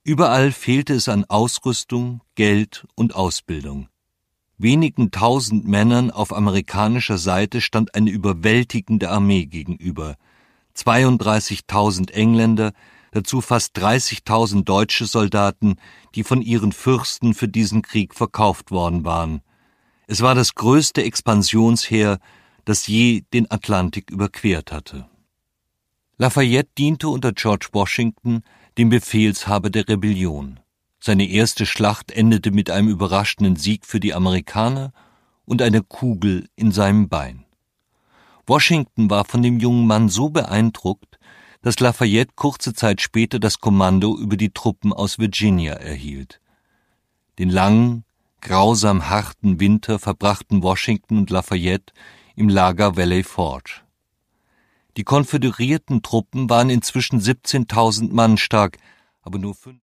Überall fehlte es an Ausrüstung, Geld und Ausbildung. Wenigen tausend Männern auf amerikanischer Seite stand eine überwältigende Armee gegenüber. 32.000 Engländer, dazu fast 30.000 deutsche Soldaten, die von ihren Fürsten für diesen Krieg verkauft worden waren. Es war das größte Expansionsheer, das je den Atlantik überquert hatte. Lafayette diente unter George Washington, dem Befehlshaber der Rebellion. Seine erste Schlacht endete mit einem überraschenden Sieg für die Amerikaner und einer Kugel in seinem Bein. Washington war von dem jungen Mann so beeindruckt, dass Lafayette kurze Zeit später das Kommando über die Truppen aus Virginia erhielt. Den langen, grausam harten Winter verbrachten Washington und Lafayette im Lager Valley Forge. Die konföderierten Truppen waren inzwischen 17.000 Mann stark, aber nur 5